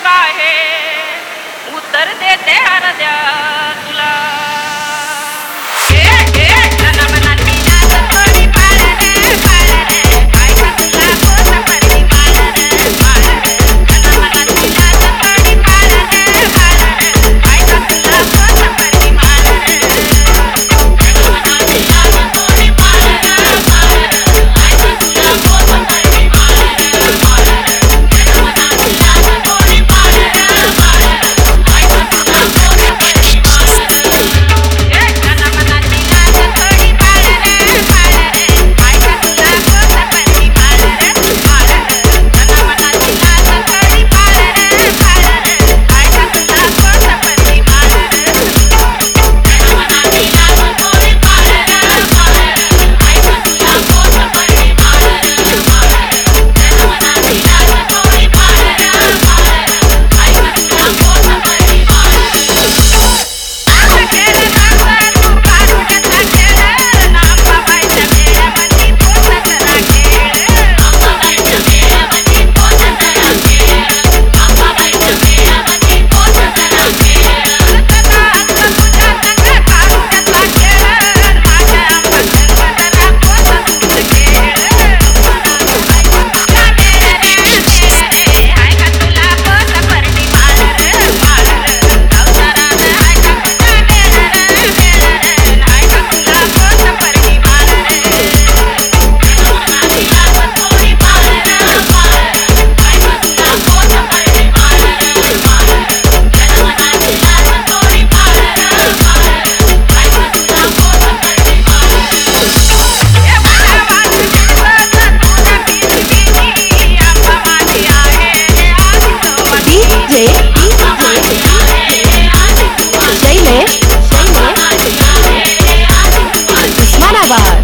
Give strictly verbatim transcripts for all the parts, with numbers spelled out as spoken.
आहे उत्तर देते हरद्या तुला ए ए जनमनाची जात थोडी पार रे पार रे काय का तुला कोण परती मार रे मार रे जनमनाची जात थोडी पार रे पार रे काय का तुला कोण परती मार रे जनमनाची जात थोडी पार रे पार रे काय का तुला कोण परती मार रे मार रे जनमनाची जात थोडी पार रे पार रे काय का तुला कोण परती मार रे ए जनमनाची जात थोडी पार रे पार रे काय का तुला कोण परती मार रे मार रे जनमनाची जात थोडी पार रे पार रे काय का तुला कोण परती मार रे जनमनाची जात थोडी पार रे पार रे काय का तुला कोण परती मार रे मार रे जनमनाची जात थोडी पार रे पार रे काय का तुला कोण परती मार रे आंबा खेळ नांबा तू काढून घेतला खेळ नांबा बाईच्या मेळ्यामध्ये पोत करा खेळ आंबा बाईच्या मेळ्यामध्ये पोत करा खेळ आंबा बाईच्या मेळ्यामध्ये पोत करा खेळ तसा अंग तुझ्या संग काढून घेतला खेळ माझ्या आंबा संग जरा पोत तुझं खेळ तुला मेळ रे मेळ रे हाय का तुला पोत परती मार रे मार रे संसारात हाय का तुझा मेळ रे मेळ रे हाय का तुला पोत परती मार रे जनमनाची जात थोडी पार रे पार रे हाय का तुला पोत परती मार रे मार रे जनमनाची जात थोडी पार रे पार रे हाय का तुला पोत परती मार रे ए माझ्या वाजून तुझा बिनी बिनी आंबा माझी आहे आधी तो डीजे आंबा माझी आहे आधी तू शैलेश आंबा माझी आहे आधी तू उस्मानाबाद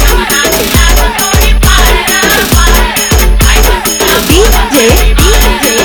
डीजे